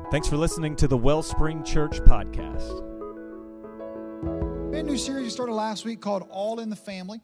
Thanks for listening to the Wellspring Church podcast. We had a new series we started last week called All in the Family.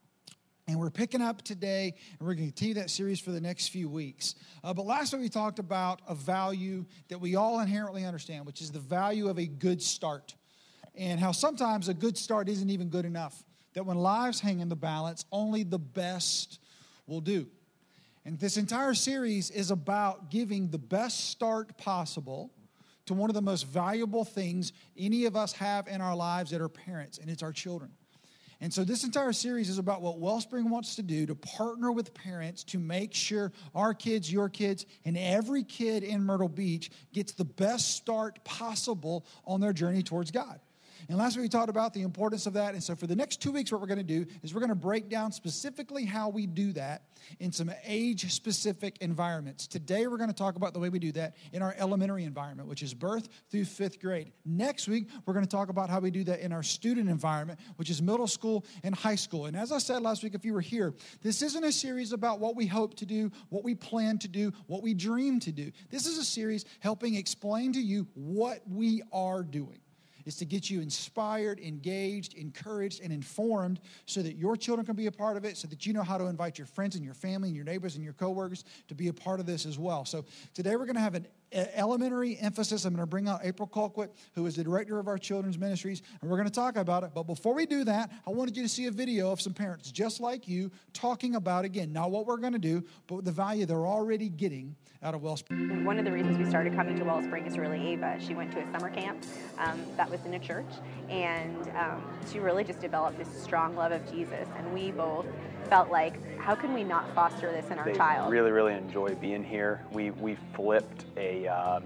And we're picking up today, and we're going to continue that series for the next few weeks. But last week we talked about a value that we all inherently understand, which is the value of a good start. And how sometimes a good start isn't even good enough. That when lives hang in the balance, only the best will do. And this entire series is about giving the best start possible to one of the most valuable things any of us have in our lives that are parents, and it's our children. And so this entire series is about what Wellspring wants to do to partner with parents to make sure our kids, your kids, and every kid in Myrtle Beach gets the best start possible on their journey towards God. And last week we talked about the importance of that. And so for the next 2 weeks, what we're going to do is we're going to break down specifically how we do that in some age-specific environments. Today, we're going to talk about the way we do that in our elementary environment, which is birth through 5th grade. Next week, we're going to talk about how we do that in our student environment, which is middle school and high school. And as I said last week, if you were here, this isn't a series about what we hope to do, what we plan to do, what we dream to do. This is a series helping explain to you what we are doing. Is to get you inspired, engaged, encouraged, and informed so that your children can be a part of it, so that you know how to invite your friends and your family and your neighbors and your coworkers to be a part of this as well. So today we're going to have an elementary emphasis. I'm going to bring out April Colquitt, who is the director of our children's ministries, and we're going to talk about it. But before we do that, I wanted you to see a video of some parents just like you talking about, again, not what we're going to do, but the value they're already getting out of Wellspring. One of the reasons we started coming to Wellspring is really Ava. She went to a summer camp that was in a church, and she really just developed this strong love of Jesus, and we both felt like, how can we not foster this in our child? They really enjoy being here. We flipped a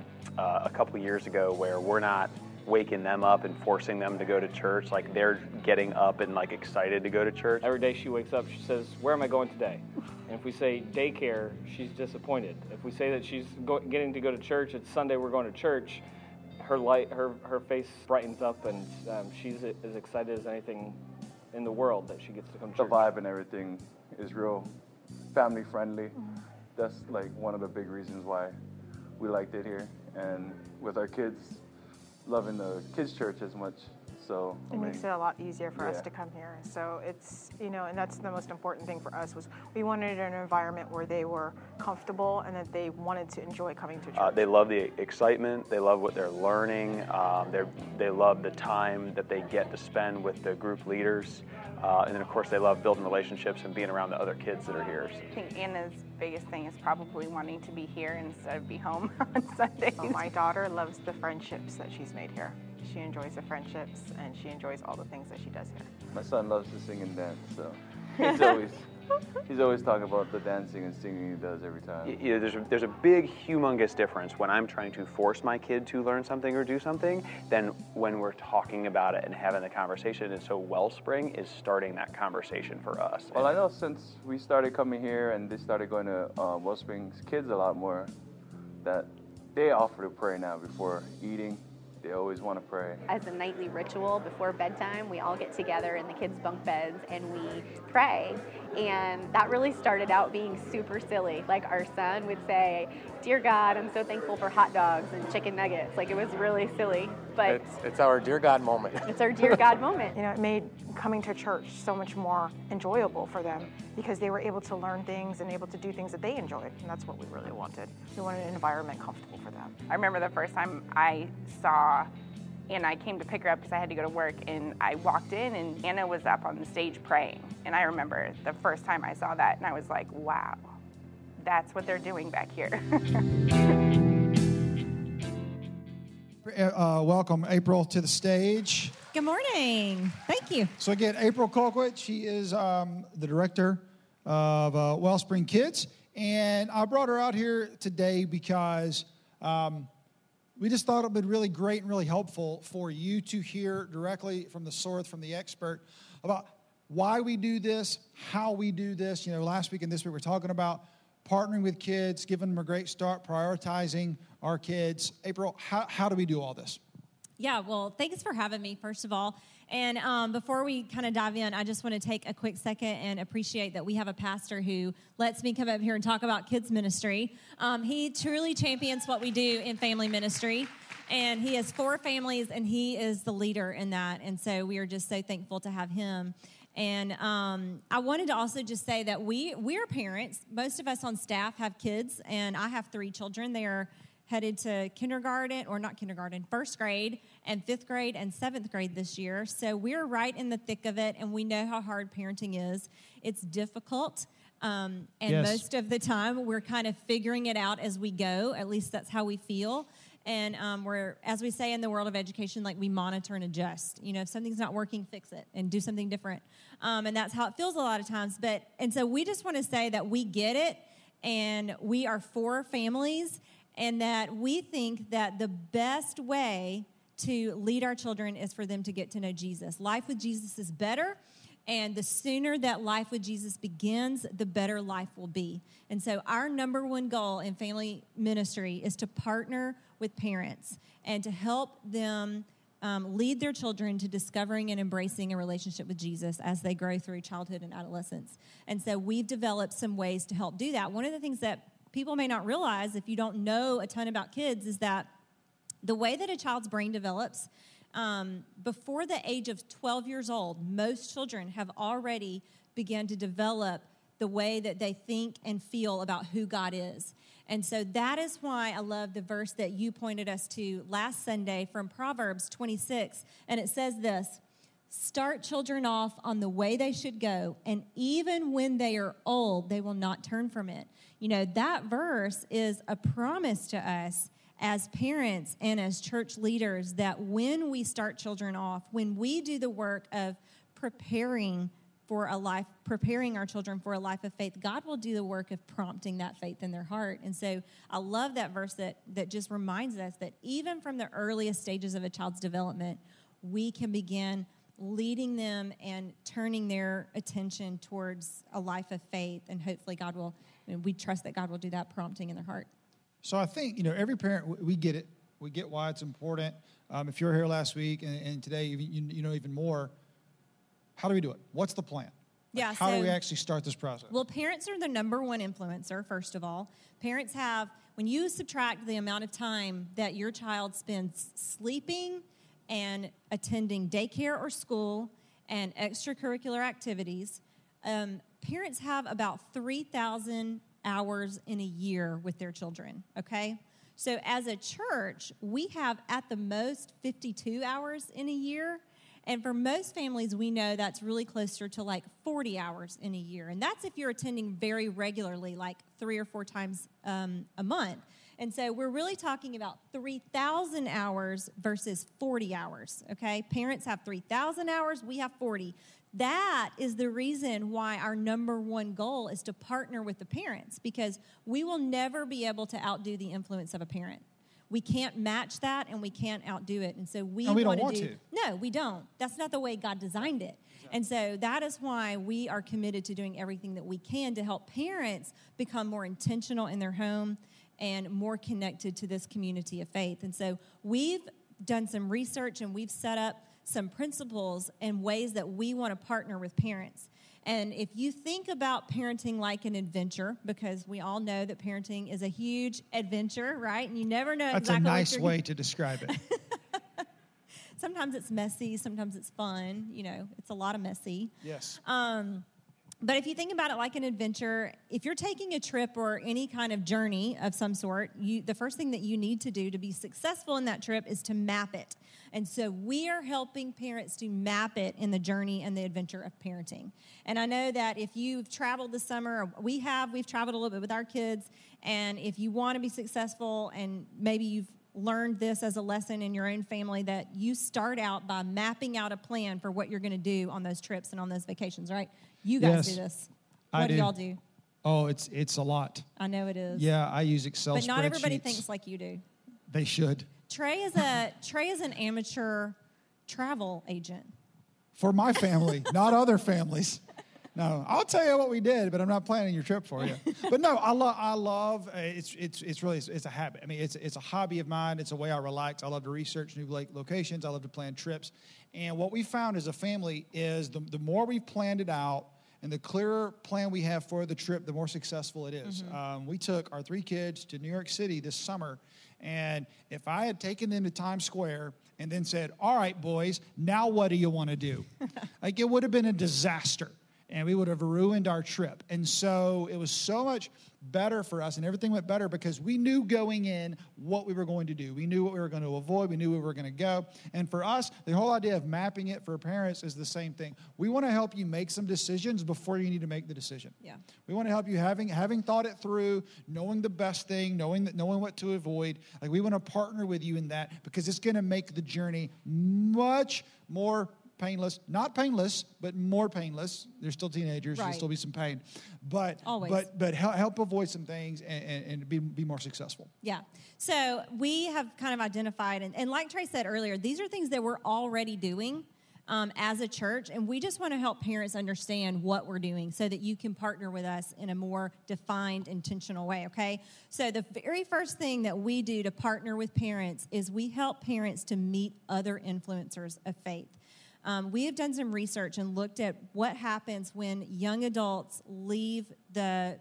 couple years ago where we're not waking them up and forcing them to go to church. Like, they're getting up and like excited to go to church. Every day she wakes up, she says, "Where am I going today?" And if we say daycare, she's disappointed. If we say that she's getting to go to church, it's Sunday, we're going to church, her face brightens up, and she's as excited as anything in the world that she gets to come to church. The vibe and everything is real family friendly. That's like one of the big reasons why we liked it here. And with our kids loving the kids' church as much, so it makes it a lot easier for us to come here. So it's, and that's the most important thing for us, was we wanted an environment where they were comfortable and that they wanted to enjoy coming to church. They love the excitement. They love what they're learning. They love the time that they get to spend with the group leaders. And then, of course, they love building relationships and being around the other kids that are here. I think Anna's biggest thing is probably wanting to be here instead of be home on Sundays. My daughter loves the friendships that she's made here. She enjoys the friendships, and she enjoys all the things that she does here. My son loves to sing and dance, so he's always talking about the dancing and singing he does every time. Yeah, there's a big, humongous difference when I'm trying to force my kid to learn something or do something than when we're talking about it and having the conversation. And so Wellspring is starting that conversation for us. Well, I know since we started coming here and they started going to Wellspring's kids a lot more, that they offer to pray now before eating. They always want to pray. As a nightly ritual before bedtime, we all get together in the kids' bunk beds and we pray. And that really started out being super silly. Like, our son would say, "Dear God, I'm so thankful for hot dogs and chicken nuggets." Like, it was really silly. But it's our Dear God moment. It's our Dear God moment. It made coming to church so much more enjoyable for them because they were able to learn things and able to do things that they enjoyed. And that's what we really wanted. We wanted an environment comfortable for them. I remember the first time I saw Anna, I came to pick her up because I had to go to work, and I walked in and Anna was up on the stage praying. And I remember the first time I saw that, and I was like, wow, that's what they're doing back here. Welcome, April, to the stage. Good morning. Thank you. So again, April Colquitt, she is the director of Wellspring Kids. And I brought her out here today because we just thought it would be really great and really helpful for you to hear directly from the source, from the expert, about why we do this, how we do this. Last week and this week we're talking about partnering with kids, giving them a great start, prioritizing our kids. April, how do we do all this? Yeah, well, thanks for having me, first of all. And before we kind of dive in, I just want to take a quick second and appreciate that we have a pastor who lets me come up here and talk about kids ministry. He truly champions what we do in family ministry. And he has 4 families, and he is the leader in that. And so we are just so thankful to have him. And I wanted to also just say that we're parents. Most of us on staff have kids, and I have 3 children. They are headed to first grade and 5th grade and 7th grade this year. So we're right in the thick of it, and we know how hard parenting is. It's difficult, and Yes. most of the time we're kind of figuring it out as we go. At least that's how we feel. And we're, as we say in the world of education, like we monitor and adjust. You know, if something's not working, fix it and do something different. And that's how it feels a lot of times. And so we just want to say that we get it, and we are for families, and that we think that the best way to lead our children is for them to get to know Jesus. Life with Jesus is better, and the sooner that life with Jesus begins, the better life will be. And so our number one goal in family ministry is to partner with parents and to help them lead their children to discovering and embracing a relationship with Jesus as they grow through childhood and adolescence. And so we've developed some ways to help do that. One of the things that people may not realize if you don't know a ton about kids is that the way that a child's brain develops, before the age of 12 years old, most children have already begun to develop the way that they think and feel about who God is. And so that is why I love the verse that you pointed us to last Sunday from Proverbs 26. And it says this: start children off on the way they should go, and even when they are old, they will not turn from it. You know, that verse is a promise to us as parents and as church leaders that when we start children off, when we do the work of preparing our children for a life of faith, God will do the work of prompting that faith in their heart. And so I love that verse that just reminds us that even from the earliest stages of a child's development, we can begin leading them and turning their attention towards a life of faith. And hopefully we trust that God will do that prompting in their heart. So I think, every parent, we get it. We get why it's important. If you were here last week and today, you know even more. How do we do it? What's the plan? How do we actually start this process? Well, parents are the number one influencer, first of all. Parents have, when you subtract the amount of time that your child spends sleeping and attending daycare or school and extracurricular activities, parents have about 3,000 hours in a year with their children, okay? So as a church, we have at the most 52 hours in a year. And for most families, we know that's really closer to like 40 hours in a year. And that's if you're attending very regularly, like 3 or 4 times a month. And so we're really talking about 3,000 hours versus 40 hours, okay? Parents have 3,000 hours, we have 40. That is the reason why our number one goal is to partner with the parents, because we will never be able to outdo the influence of a parent. We can't match that, and we can't outdo it. And so we don't want to. No, we don't. That's not the way God designed it. And so that is why we are committed to doing everything that we can to help parents become more intentional in their home and more connected to this community of faith. And so we've done some research, and we've set up some principles and ways that we want to partner with parents. And if you think about parenting like an adventure, because we all know that parenting is a huge adventure, right? And you never know That's exactly a nice way to describe it. Sometimes it's messy, sometimes it's fun. It's a lot of messy. Yes. But if you think about it like an adventure, if you're taking a trip or any kind of journey of some sort, the first thing that you need to do to be successful in that trip is to map it. And so we are helping parents to map it in the journey and the adventure of parenting. And I know that if you've traveled this summer, we've traveled a little bit with our kids, and if you want to be successful, and maybe you've learned this as a lesson in your own family, that you start out by mapping out a plan for what you're going to do on those trips and on those vacations, right? You guys do this. What do y'all do? Oh, it's a lot. I know it is. Yeah, I use Excel spreadsheets. But not everybody thinks like you do. They should. Trey is an amateur travel agent. For my family, not other families. No, I'll tell you what we did, but I'm not planning your trip for you. But no, I love. It's really a habit. I mean, it's a hobby of mine. It's a way I relax. I love to research new locations. I love to plan trips. And what we found as a family is the more we've planned it out, and the clearer plan we have for the trip, the more successful it is. Mm-hmm. We took our 3 kids to New York City this summer, and if I had taken them to Times Square and then said, all right, boys, now what do you want to do? Like, it would have been a disaster, and we would have ruined our trip. And so it was so much better for us, and everything went better because we knew going in what we were going to do. We knew what we were going to avoid. We knew where we were going to go. And for us, the whole idea of mapping it for parents is the same thing. We want to help you make some decisions before you need to make the decision. Yeah. We want to help you having thought it through, knowing the best thing, knowing what to avoid. Like, we want to partner with you in that because it's going to make the journey much more painless, not painless, but more painless. They're still teenagers. Right. There'll still be some pain, but Always. but help avoid some things and be more successful. Yeah. So we have kind of identified, and like Trey said earlier, these are things that we're already doing as a church, and we just want to help parents understand what we're doing so that you can partner with us in a more defined, intentional way, okay? So the very first thing that we do to partner with parents is we help parents to meet other influencers of faith. We have done some research and looked at what happens when young adults leave the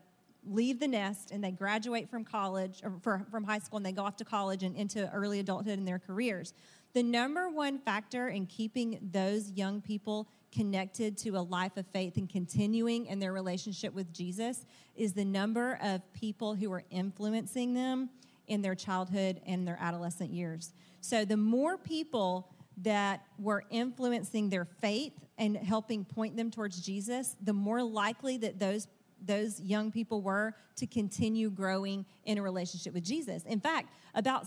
nest and they graduate from college or from high school and they go off to college and into early adulthood in their careers. The number one factor in keeping those young people connected to a life of faith and continuing in their relationship with Jesus is the number of people who are influencing them in their childhood and their adolescent years. So the more people that were influencing their faith and helping point them towards Jesus, the more likely that those young people were to continue growing in a relationship with Jesus. In fact, about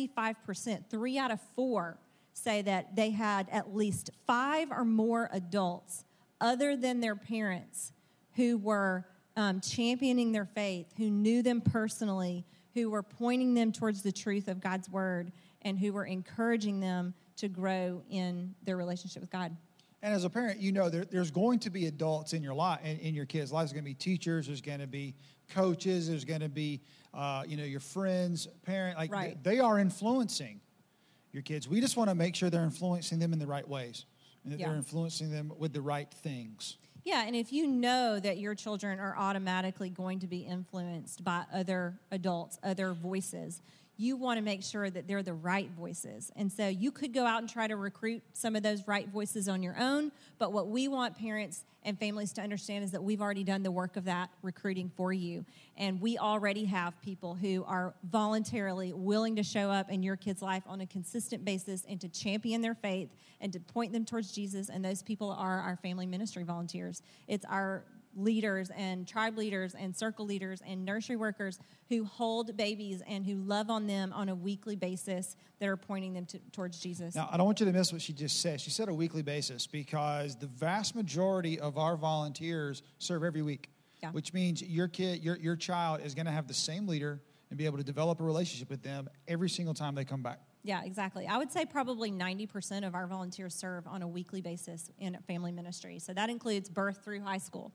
75%, 3 out of 4, say that they had at least 5 or more adults other than their parents who were championing their faith, who knew them personally, who were pointing them towards the truth of God's word, and who were encouraging them to grow in their relationship with God. And as a parent, you know there's going to be adults in your life, in your kids' lives. There's going to be teachers. There's going to be coaches. There's going to be, your friends, parent. Like, right. They are influencing your kids. We just want to make sure they're influencing them in the right ways, and that they're influencing them with the right things. Yeah, and if you know that your children are automatically going to be influenced by other adults, other voices, you want to make sure that they're the right voices. And so you could go out and try to recruit some of those right voices on your own, but what we want parents and families to understand is that we've already done the work of that recruiting for you. And we already have people who are voluntarily willing to show up in your kid's life on a consistent basis and to champion their faith and to point them towards Jesus, and those people are our family ministry volunteers. It's our leaders and tribe leaders and circle leaders and nursery workers who hold babies and who love on them on a weekly basis that are pointing them towards Jesus. Now, I don't want you to miss what she just said. She said a weekly basis because the vast majority of our volunteers serve every week, which means your kid, your child is going to have the same leader and be able to develop a relationship with them every single time they come back. Yeah, exactly. I would say probably 90% of our volunteers serve on a weekly basis in family ministry. So that includes birth through high school.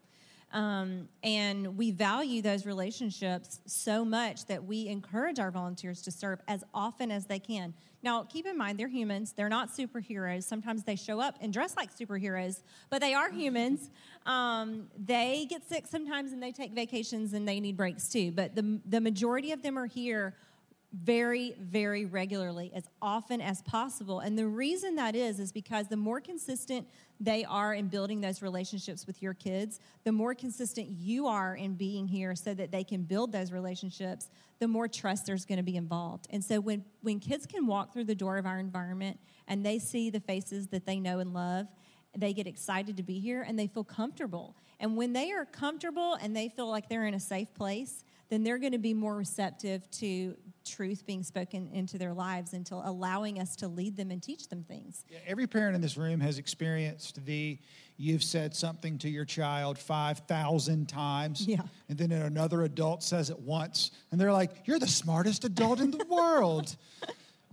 And we value those relationships so much that we encourage our volunteers to serve as often as they can. Now, keep in mind, they're humans. They're not superheroes. Sometimes they show up and dress like superheroes, but they are humans. They get sick sometimes and they take vacations and they need breaks too. But the majority of them are here very, very regularly, as often as possible. And the reason that is because the more consistent they are in building those relationships with your kids, the more consistent you are in being here so that they can build those relationships, the more trust there's going to be involved. And so when kids can walk through the door of our environment and they see the faces that they know and love, they get excited to be here and they feel comfortable. And when they are comfortable and they feel like they're in a safe place, then they're going to be more receptive to truth being spoken into their lives and to allowing us to lead them and teach them things. Yeah, every parent in this room has experienced you've said something to your child 5,000 times, and then another adult says it once, and they're like, you're the smartest adult in the world.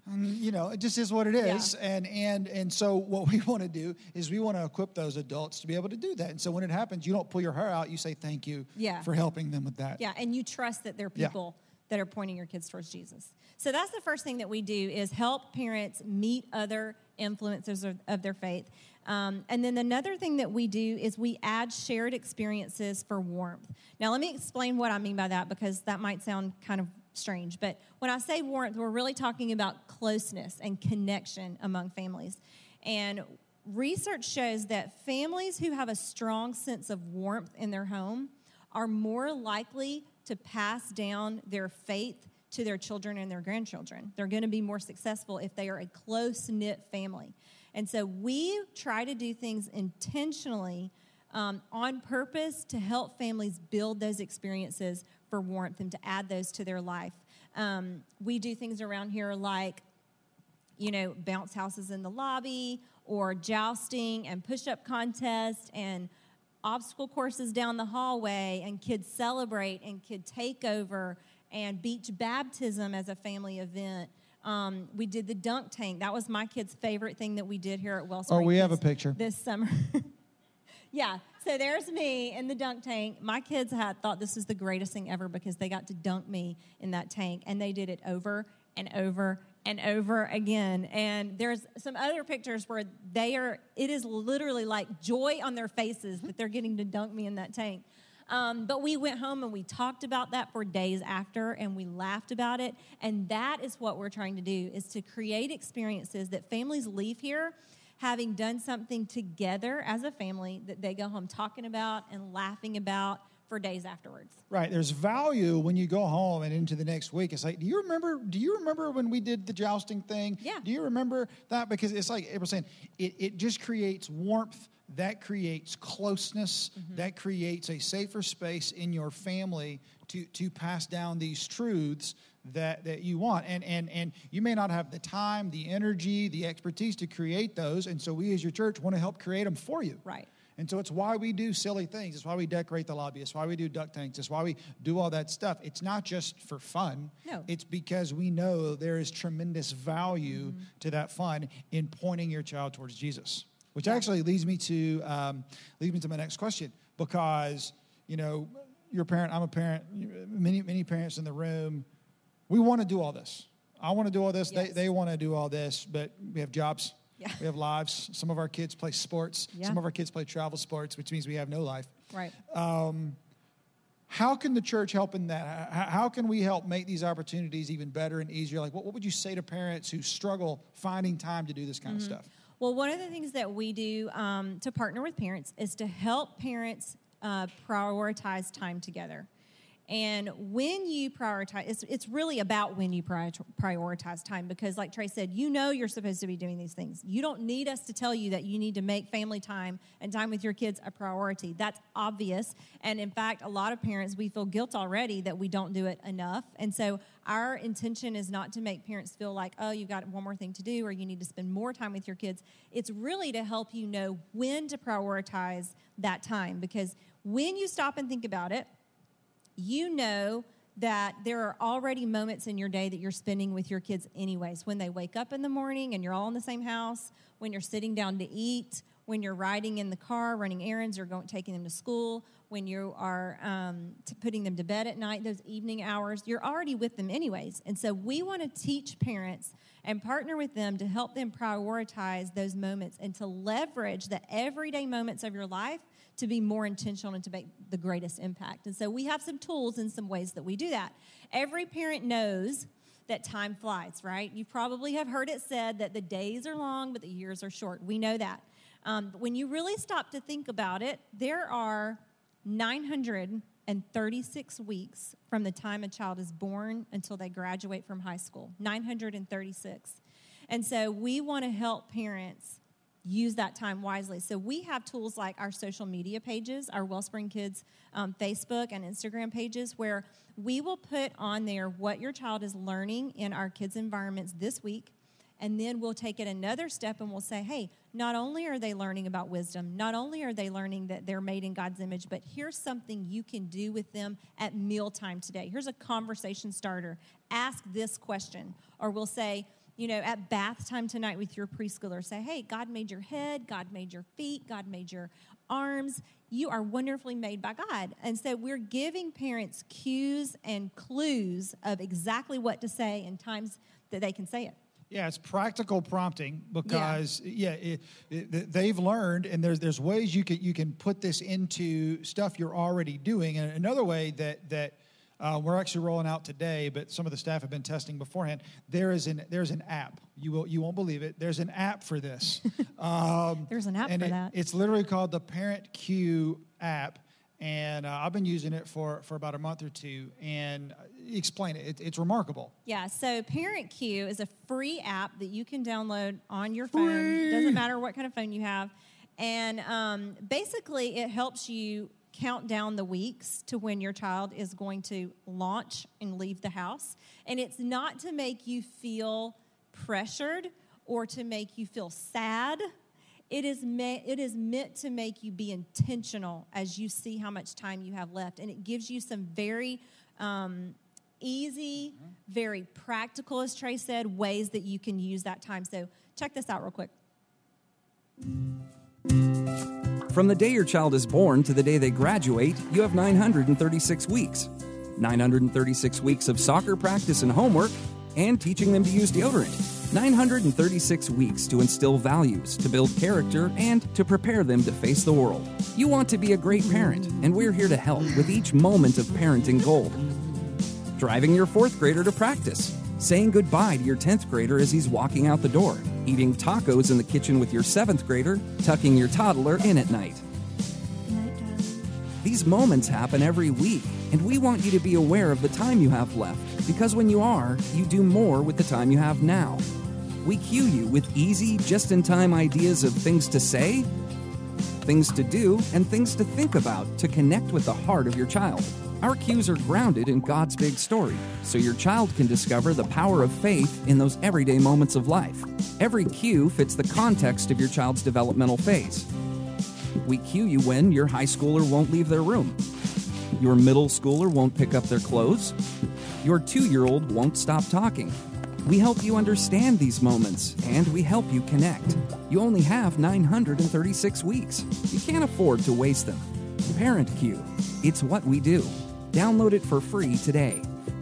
It just is what it is. Yeah. And so what we want to do is we want to equip those adults to be able to do that. And so when it happens, you don't pull your hair out. You say thank you for helping them with that. Yeah, and you trust that they're people that are pointing your kids towards Jesus. So that's the first thing that we do is help parents meet other influencers of their faith. And then another thing that we do is we add shared experiences for warmth. Now, let me explain what I mean by that, because that might sound kind of strange. But when I say warmth, we're really talking about closeness and connection among families. And research shows that families who have a strong sense of warmth in their home are more likely to pass down their faith to their children and their grandchildren. They're going to be more successful if they are a close-knit family. And so we try to do things intentionally on purpose to help families build those experiences for warmth and to add those to their life. We do things around here like, bounce houses in the lobby, or jousting and push-up contests and obstacle courses down the hallway, and kids celebrate and kid takeover, and beach baptism as a family event. We did the dunk tank. That was my kid's favorite thing that we did here at Wellspring. Oh, we have a picture. This summer. Yeah, so there's me in the dunk tank. My kids thought this was the greatest thing ever because they got to dunk me in that tank, and they did it over and over and over again. And there's some other pictures where it is literally like joy on their faces that they're getting to dunk me in that tank. But we went home and we talked about that for days after, and we laughed about it. And that is what we're trying to do, is to create experiences that families leave here having done something together as a family that they go home talking about and laughing about for days afterwards. Right. There's value when you go home and into the next week. It's like, do you remember when we did the jousting thing? Yeah. Do you remember that? Because it's like April saying, it just creates warmth. That creates closeness. Mm-hmm. That creates a safer space in your family to pass down these truths that you want. And you may not have the time, the energy, the expertise to create those. And so we as your church want to help create them for you. Right. And so it's why we do silly things. It's why we decorate the lobby. It's why we do duck tanks. It's why we do all that stuff. It's not just for fun. No. It's because we know there is tremendous value to that fun in pointing your child towards Jesus. Which actually leads me to my next question, because you're a parent, I'm a parent, many parents in the room, we want to do all this. I want to do all this. Yes. They want to do all this, but we have jobs. Yeah. We have lives. Some of our kids play sports. Yeah. Some of our kids play travel sports, which means we have no life. Right. How can the church help in that? How can we help make these opportunities even better and easier? Like, what would you say to parents who struggle finding time to do this kind of stuff? Well, one of the things that we do to partner with parents is to help parents prioritize time together. And when you prioritize, it's really about when you prioritize time, because like Trey said, you're supposed to be doing these things. You don't need us to tell you that you need to make family time and time with your kids a priority. That's obvious. And in fact, a lot of parents, we feel guilt already that we don't do it enough. And so our intention is not to make parents feel like, oh, you've got one more thing to do or you need to spend more time with your kids. It's really to help you know when to prioritize that time, because when you stop and think about it, you know that there are already moments in your day that you're spending with your kids anyways. When they wake up in the morning and you're all in the same house, when you're sitting down to eat, when you're riding in the car, running errands or taking them to school, when you are putting them to bed at night, those evening hours, you're already with them anyways. And so we want to teach parents and partner with them to help them prioritize those moments and to leverage the everyday moments of your life to be more intentional and to make the greatest impact. And so we have some tools and some ways that we do that. Every parent knows that time flies, right? You probably have heard it said that the days are long, but the years are short. We know that. But when you really stop to think about it, there are 936 weeks from the time a child is born until they graduate from high school. 936. And so we want to help parents use that time wisely. So we have tools like our social media pages, our Wellspring Kids Facebook and Instagram pages, where we will put on there what your child is learning in our kids' environments this week, and then we'll take it another step and we'll say, hey, not only are they learning about wisdom, not only are they learning that they're made in God's image, but here's something you can do with them at mealtime today. Here's a conversation starter. Ask this question. Or we'll say, at bath time tonight with your preschooler, say, hey, God made your head, God made your feet, God made your arms. You are wonderfully made by God. And so we're giving parents cues and clues of exactly what to say and times that they can say it. Yeah, it's practical prompting because they've learned, and there's ways you can put this into stuff you're already doing. And another way that we're actually rolling out today, but some of the staff have been testing beforehand. There's an app. You won't believe it. There's an app for this. There's an app for that. It's literally called the Parent Cue app, and I've been using it for about a month or two. And explain it. It's remarkable. Yeah. So Parent Cue is a free app that you can download on your phone. Doesn't matter what kind of phone you have, and basically it helps you count down the weeks to when your child is going to launch and leave the house. And it's not to make you feel pressured or to make you feel sad. It is meant to make you be intentional as you see how much time you have left. And it gives you some very easy, very practical, as Trey said, ways that you can use that time. So check this out real quick. From the day your child is born to the day they graduate, you have 936 weeks. 936 weeks of soccer practice and homework, and teaching them to use deodorant. 936 weeks to instill values, to build character, and to prepare them to face the world. You want to be a great parent, and we're here to help with each moment of parenting gold. Driving your 4th grader to practice, saying goodbye to your 10th grader as he's walking out the door, eating tacos in the kitchen with your 7th grader, tucking your toddler in at night. These moments happen every week, and we want you to be aware of the time you have left, because when you are, you do more with the time you have now. We cue you with easy, just-in-time ideas of things to say, things to do, and things to think about to connect with the heart of your child. Our cues are grounded in God's big story, so your child can discover the power of faith in those everyday moments of life. Every cue fits the context of your child's developmental phase. We cue you when your high schooler won't leave their room, your middle schooler won't pick up their clothes, your 2-year-old won't stop talking. We help you understand these moments, and we help you connect. You only have 936 weeks. You can't afford to waste them. Parent Cue. It's what we do. Download it for free today.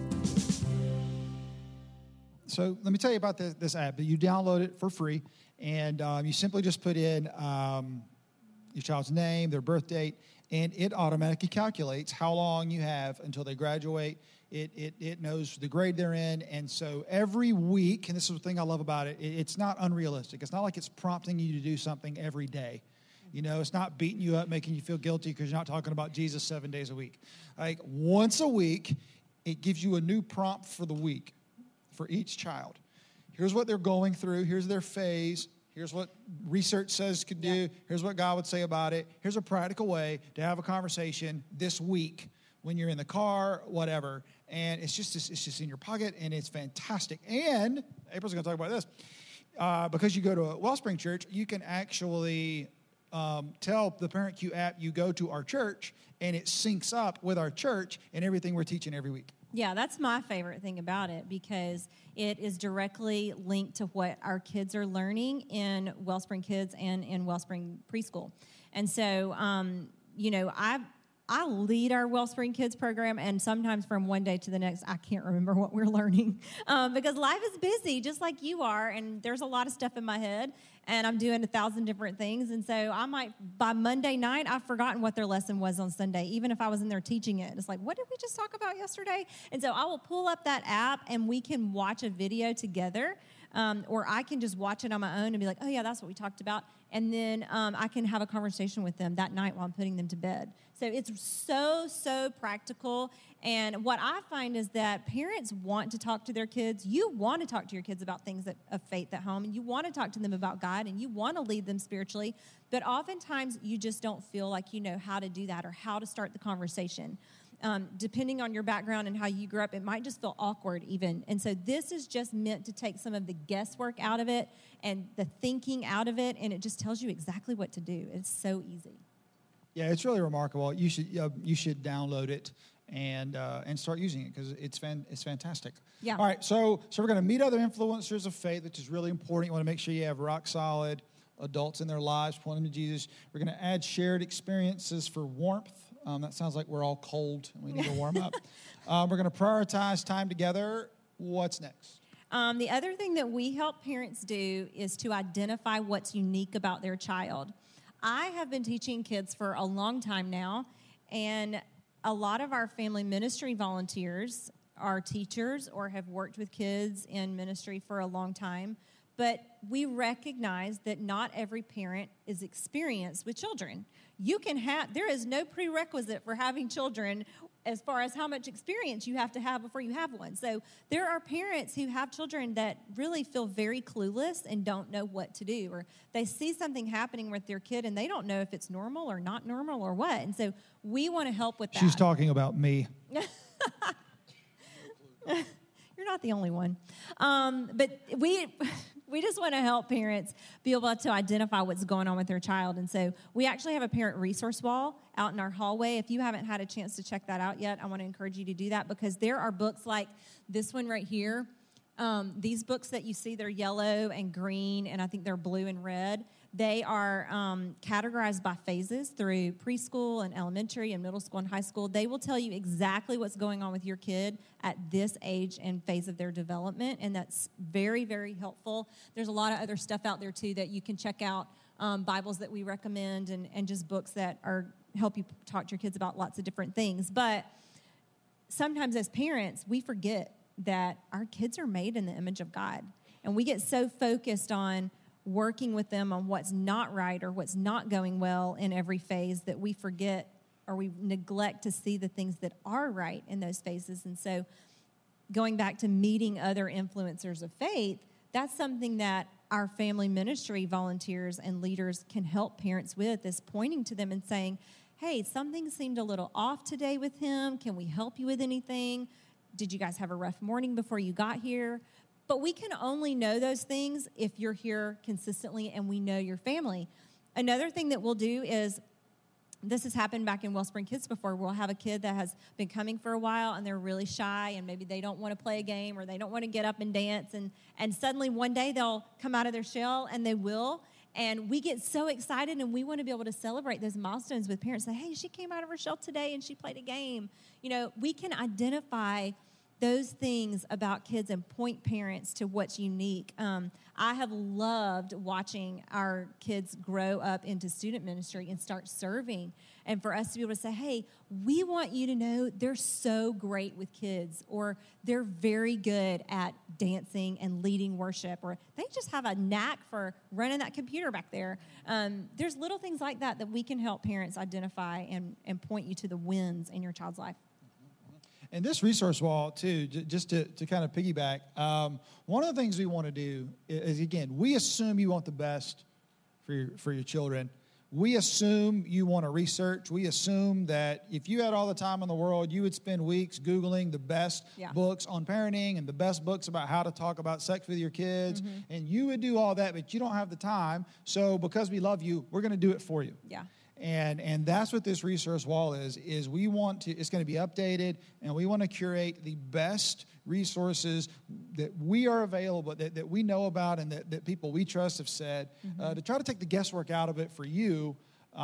So let me tell you about this app. You download it for free, and you simply just put in your child's name, their birth date, and it automatically calculates how long you have until they graduate. It knows the grade they're in, and so every week, and this is the thing I love about it, it's not unrealistic. It's not like it's prompting you to do something every day. It's not beating you up, making you feel guilty because you're not talking about Jesus 7 days a week. Like once a week, it gives you a new prompt for the week for each child. Here's what they're going through. Here's their phase. Here's what research says could do. Here's what God would say about it. Here's a practical way to have a conversation this week when you're in the car, whatever. And it's just in your pocket, and it's fantastic. And April's going to talk about this. Because you go to a Wellspring Church, you can actually tell the Parent Cue app you go to our church, and it syncs up with our church and everything we're teaching every week. Yeah, that's my favorite thing about it because it is directly linked to what our kids are learning in Wellspring Kids and in Wellspring Preschool. And so, I lead our Wellspring Kids program, and sometimes from one day to the next, I can't remember what we're learning because life is busy, just like you are, and there's a lot of stuff in my head, and I'm doing 1,000 different things, and so I might, by Monday night, I've forgotten what their lesson was on Sunday, even if I was in there teaching it. It's like, what did we just talk about yesterday? And so I will pull up that app, and we can watch a video together, or I can just watch it on my own and be like, oh, yeah, that's what we talked about. And then I can have a conversation with them that night while I'm putting them to bed. So it's so practical. And what I find is that parents want to talk to their kids. You want to talk to your kids about things of faith at home, and you want to talk to them about God, and you want to lead them spiritually. But oftentimes you just don't feel like you know how to do that or how to start the conversation. Depending on your background and how you grew up, it might just feel awkward even. And so this is just meant to take some of the guesswork out of it and the thinking out of it, and it just tells you exactly what to do. It's so easy. Yeah, it's really remarkable. You should download it and start using it because it's fantastic. Yeah. All right, so we're going to meet other influencers of faith, which is really important. You want to make sure you have rock solid adults in their lives, pointing to Jesus. We're going to add shared experiences for warmth. That sounds like we're all cold and we need to warm up. We're going to prioritize time together. What's next? The other thing that we help parents do is to identify what's unique about their child. I have been teaching kids for a long time now, and a lot of our family ministry volunteers are teachers or have worked with kids in ministry for a long time. But we recognize that not every parent is experienced with children. There is no prerequisite for having children as far as how much experience you have to have before you have one. So there are parents who have children that really feel very clueless and don't know what to do, or they see something happening with their kid and they don't know if it's normal or not normal or what. And so we want to help with that. She's talking about me. You're not the only one. But we just want to help parents be able to identify what's going on with their child. And so we actually have a parent resource wall out in our hallway. If you haven't had a chance to check that out yet, I want to encourage you to do that, because there are books like this one right here. These books that you see, they're yellow and green, and I think they're blue and red. They are categorized by phases through preschool and elementary and middle school and high school. They will tell you exactly what's going on with your kid at this age and phase of their development, and that's very, very helpful. There's a lot of other stuff out there, too, that you can check out, Bibles that we recommend, and just books that help you talk to your kids about lots of different things. But sometimes as parents, we forget that our kids are made in the image of God, and we get so focused on working with them on what's not right or what's not going well in every phase that we forget or we neglect to see the things that are right in those phases. And so going back to meeting other influencers of faith, that's something that our family ministry volunteers and leaders can help parents with, is pointing to them and saying, hey, something seemed a little off today with him. Can we help you with anything? Did you guys have a rough morning before you got here? But we can only know those things if you're here consistently and we know your family. Another thing that we'll do is, this has happened back in Wellspring Kids before. We'll have a kid that has been coming for a while and they're really shy and maybe they don't want to play a game or they don't want to get up and dance. And suddenly one day they'll come out of their shell, and they will. And we get so excited, and we want to be able to celebrate those milestones with parents. Say, hey, she came out of her shell today and she played a game. You know, we can identify those things about kids and point parents to what's unique. I have loved watching our kids grow up into student ministry and start serving. And for us to be able to say, hey, we want you to know they're so great with kids, or they're very good at dancing and leading worship, or they just have a knack for running that computer back there. There's little things like that that we can help parents identify and point you to the wins in your child's life. And this resource wall, too, just to kind of piggyback, one of the things we want to do is, again, we assume you want the best for your children. We assume you want to research. We assume that if you had all the time in the world, you would spend weeks Googling the best books on parenting and the best books about how to talk about sex with your kids. Mm-hmm. And you would do all that, but you don't have the time. So because we love you, we're going to do it for you. Yeah. And that's what this resource wall is we want to, it's going to be updated, and we want to curate the best resources that we are available, that we know about, and that people we trust have said, to try to take the guesswork out of it for you,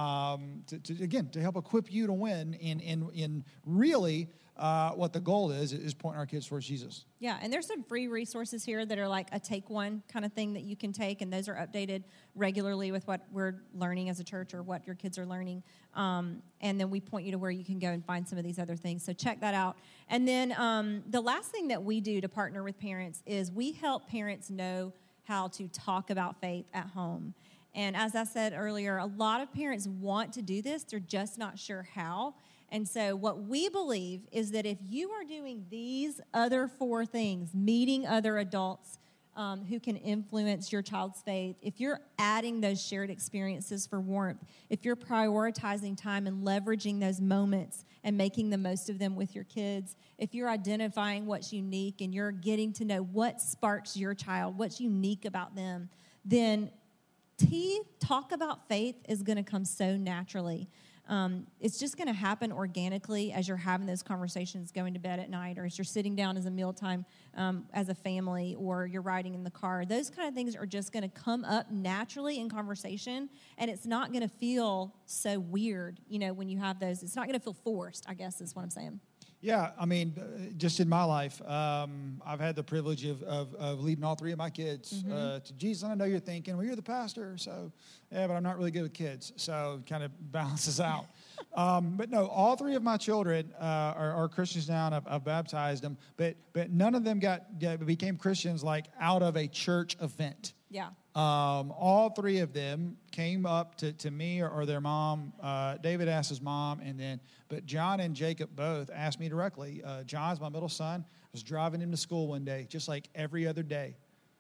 to help equip you to win in really what the goal is pointing our kids towards Jesus. Yeah, and there's some free resources here that are like a take one kind of thing that you can take, and those are updated regularly with what we're learning as a church or what your kids are learning. And then we point you to where you can go and find some of these other things. So check that out. And then the last thing that we do to partner with parents is we help parents know how to talk about faith at home. And as I said earlier, a lot of parents want to do this. They're just not sure how. And so what we believe is that if you are doing these other 4 things, meeting other adults who can influence your child's faith, if you're adding those shared experiences for warmth, if you're prioritizing time and leveraging those moments and making the most of them with your kids, if you're identifying what's unique and you're getting to know what sparks your child, what's unique about them, then talk about faith is going to come so naturally. it's just going to happen organically as you're having those conversations going to bed at night, or as you're sitting down as a mealtime as a family, or you're riding in the car. Those kind of things are just going to come up naturally in conversation, and it's not going to feel so weird, when you have those. It's not going to feel forced, I guess is what I'm saying. Yeah, I mean, just in my life, I've had the privilege of leading all three of my kids to Jesus. And I know you're thinking, well, you're the pastor, so, yeah, but I'm not really good with kids, so it kind of balances out. But no, all three of my children are Christians now, and I've baptized them, but none of them became Christians like out of a church event. Yeah. All three of them came up to me or their mom. David asked his mom, but John and Jacob both asked me directly. John's my middle son. I was driving him to school one day, just like every other day.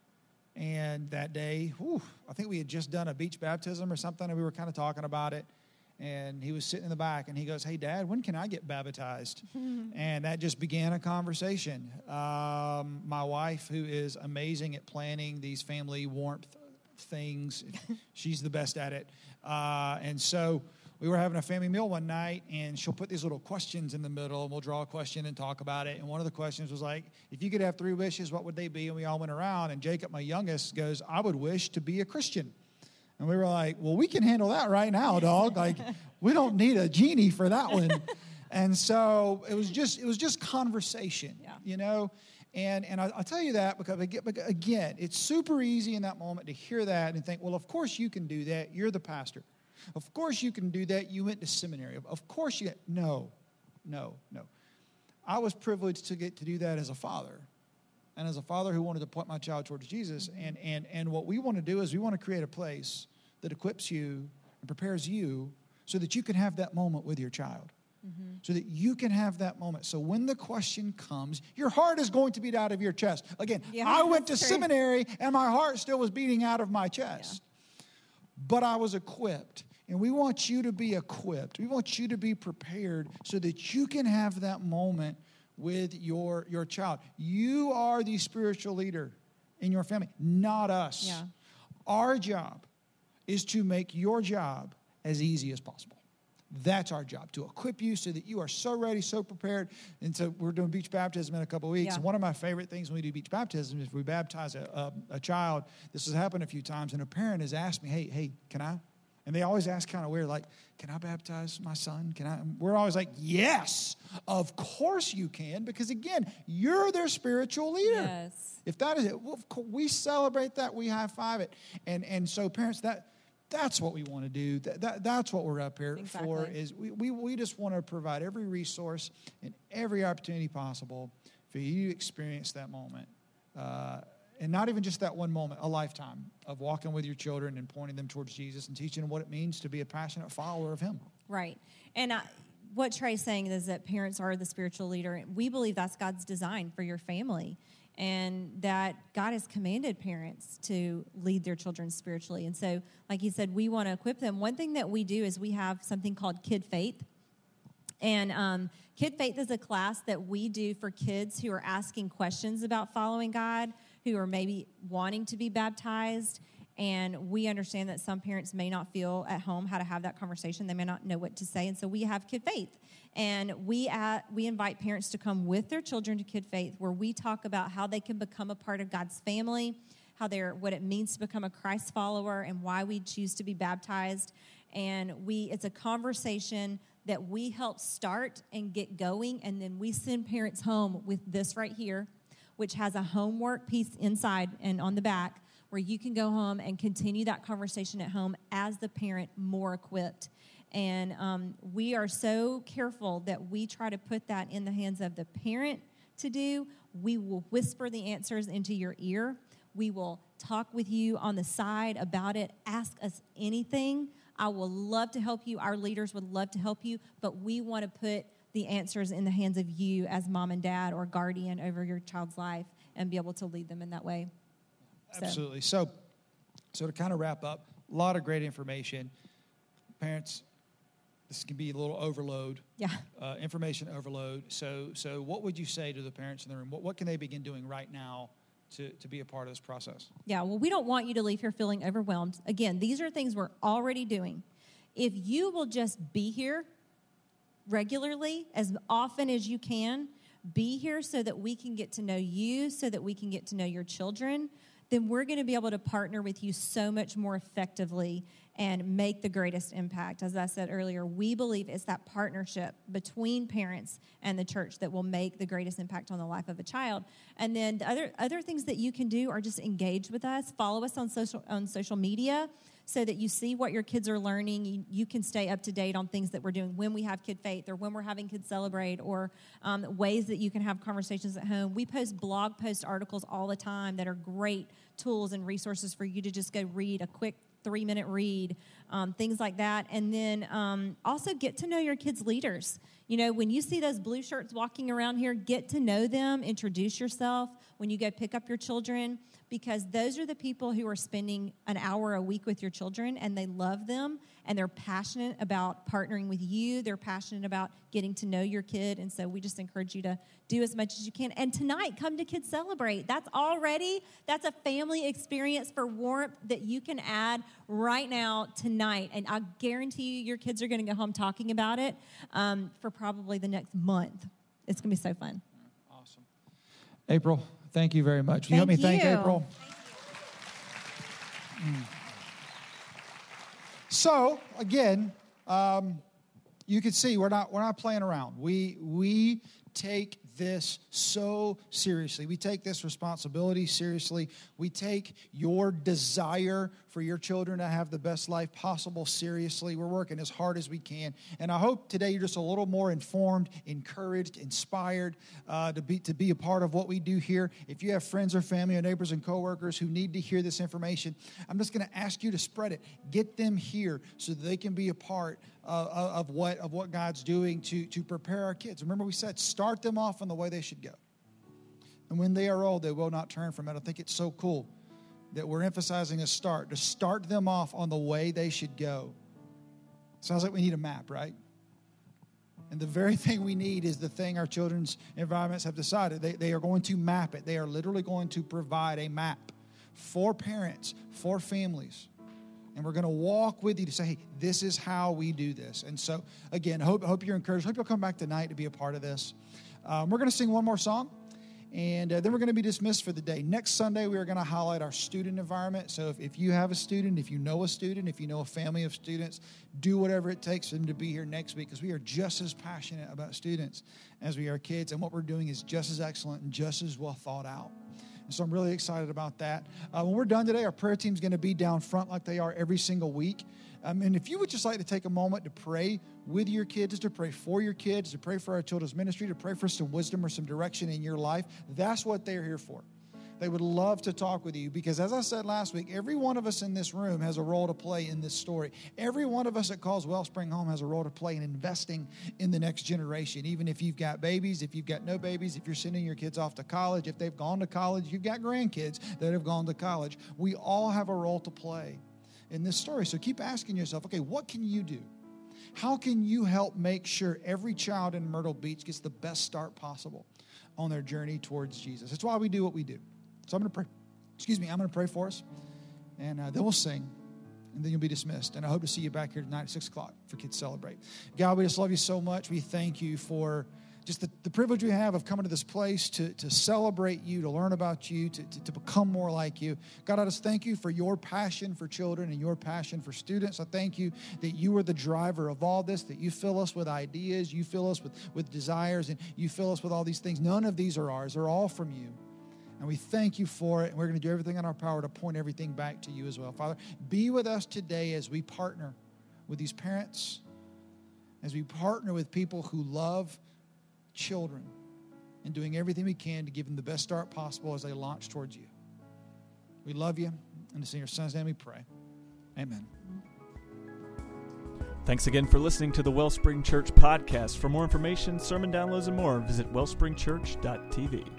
And that day, I think we had just done a beach baptism or something, and we were kind of talking about it. And he was sitting in the back, and he goes, "Hey, Dad, when can I get baptized?" And that just began a conversation. My wife, who is amazing at planning these family warmth things, she's the best at it. And so we were having a family meal one night, and she'll put these little questions in the middle, and we'll draw a question and talk about it. And one of the questions was like, if you could have 3 wishes, what would they be? And we all went around, and Jacob, my youngest, goes, "I would wish to be a Christian." And we were like, well, we can handle that right now, dog. Like, we don't need a genie for that one. And so it was just conversation, And I'll tell you that because, again, it's super easy in that moment to hear that and think, well, of course you can do that. You're the pastor. Of course you can do that. You went to seminary. Of course you. No. I was privileged to get to do that as a father. And as a father who wanted to point my child towards Jesus, and what we want to do is we want to create a place that equips you and prepares you so that you can have that moment with your child. So that you can have that moment. So when the question comes, your heart is going to beat out of your chest. Again, I went to seminary, and my heart still was beating out of my chest. Yeah. But I was equipped. And we want you to be equipped. We want you to be prepared so that you can have that moment with your child. You are the spiritual leader in your family, not us. Yeah. Our job is to make your job as easy as possible. That's our job, to equip you so that you are so ready, so prepared. And so we're doing beach baptism in a couple of weeks. Yeah. And one of my favorite things when we do beach baptism is if we baptize a child. This has happened a few times, and a parent has asked me, hey, can I? And they always ask kind of weird, like, can I baptize my son? Can I? And we're always like, yes, of course you can, because, again, you're their spiritual leader. Yes. If that is it, we celebrate that, we high-five it. And so, parents, that's what we want to do. That's what we're up here for, is we just want to provide every resource and every opportunity possible for you to experience that moment. And not even just that one moment, a lifetime of walking with your children and pointing them towards Jesus and teaching them what it means to be a passionate follower of Him. Right. And what Trey's saying is that parents are the spiritual leader. We believe that's God's design for your family, and that God has commanded parents to lead their children spiritually. And so, like he said, we want to equip them. One thing that we do is we have something called Kid Faith. And Kid Faith is a class that we do for kids who are asking questions about following God, who are maybe wanting to be baptized. And we understand that some parents may not feel at home how to have that conversation. They may not know what to say. And so we have Kid Faith. And we invite parents to come with their children to Kid Faith, where we talk about how they can become a part of God's family, what it means to become a Christ follower, and why we choose to be baptized. And it's a conversation that we help start and get going, and then we send parents home with this right here, which has a homework piece inside and on the back, where you can go home and continue that conversation at home as the parent, more equipped. And we are so careful that we try to put that in the hands of the parent to do. We will whisper the answers into your ear. We will talk with you on the side about it. Ask us anything. I will love to help you. Our leaders would love to help you, but we want to put the answers in the hands of you as mom and dad or guardian over your child's life and be able to lead them in that way. Absolutely. So to kind of wrap up, a lot of great information. Parents, this can be a little overload. Yeah. Information overload. So what would you say to the parents in the room? What can they begin doing right now to be a part of this process? Yeah, well, we don't want you to leave here feeling overwhelmed. Again, these are things we're already doing. If you will just be here regularly, as often as you can, be here so that we can get to know you, so that we can get to know your children, then we're going to be able to partner with you so much more effectively and make the greatest impact. As I said earlier, we believe it's that partnership between parents and the church that will make the greatest impact on the life of a child. And then the other things that you can do are just engage with us. Follow us on social media so that you see what your kids are learning. You can stay up to date on things that we're doing when we have Kid Faith or when we're having Kids Celebrate, or ways that you can have conversations at home. We post blog post articles all the time that are great tools and resources for you to just go read a quick 3-minute read, things like that. And then also get to know your kids' leaders. You know, when you see those blue shirts walking around here, get to know them, introduce yourself when you go pick up your children, because those are the people who are spending an hour a week with your children, and they love them, and they're passionate about partnering with you. They're passionate about getting to know your kid, and so we just encourage you to do as much as you can. And tonight, come to Kids Celebrate. That's a family experience for warmth that you can add right now tonight, and I guarantee you your kids are going to go home talking about it for probably the next month. It's going to be so fun. Awesome. April, thank you very much. Will you help me thank April? So, again, you can see we're not playing around. We take this so seriously. We take this responsibility seriously. We take your desire for your children to have the best life possible seriously. We're working as hard as we can. And I hope today you're just a little more informed, encouraged, inspired to be a part of what we do here. If you have friends or family or neighbors and coworkers who need to hear this information, I'm just going to ask you to spread it. Get them here so that they can be a part of what God's doing to prepare our kids. Remember, we said start them off on the way they should go. And when they are old, they will not turn from it. I think it's so cool that we're emphasizing to start them off on the way they should go. Sounds like we need a map, right? And the very thing we need is the thing our children's environments have decided. They are going to map it. They are literally going to provide a map for parents, for families. And we're going to walk with you to say, hey, this is how we do this. And so, again, hope you're encouraged. Hope you'll come back tonight to be a part of this. We're going to sing one more song, and then we're going to be dismissed for the day. Next Sunday, we are going to highlight our student environment. So if you have a student, if you know a student, if you know a family of students, do whatever it takes for them to be here next week, because we are just as passionate about students as we are kids. And what we're doing is just as excellent and just as well thought out. So I'm really excited about that. When we're done today, our prayer team's going to be down front like they are every single week. And if you would just like to take a moment to pray with your kids, to pray for your kids, to pray for our children's ministry, to pray for some wisdom or some direction in your life, that's what they're here for. They would love to talk with you because, as I said last week, every one of us in this room has a role to play in this story. Every one of us that calls Wellspring home has a role to play in investing in the next generation. Even if you've got babies, if you've got no babies, if you're sending your kids off to college, if they've gone to college, you've got grandkids that have gone to college. We all have a role to play in this story. So keep asking yourself, okay, what can you do? How can you help make sure every child in Myrtle Beach gets the best start possible on their journey towards Jesus? That's why we do what we do. So I'm going to pray. I'm going to pray for us, and then we'll sing, and then you'll be dismissed. And I hope to see you back here tonight at 6 o'clock for Kids Celebrate. God, we just love you so much. We thank you for just the privilege we have of coming to this place to celebrate you, to learn about you, to become more like you. God, I just thank you for your passion for children and your passion for students. I thank you that you are the driver of all this, that you fill us with ideas, you fill us with desires, and you fill us with all these things. None of these are ours. They're all from you. And we thank you for it, and we're going to do everything in our power to point everything back to you as well. Father, be with us today as we partner with these parents, as we partner with people who love children, and doing everything we can to give them the best start possible as they launch towards you. We love you, and it's in your Son's name we pray. Amen. Thanks again for listening to the Wellspring Church podcast. For more information, sermon downloads, and more, visit wellspringchurch.tv.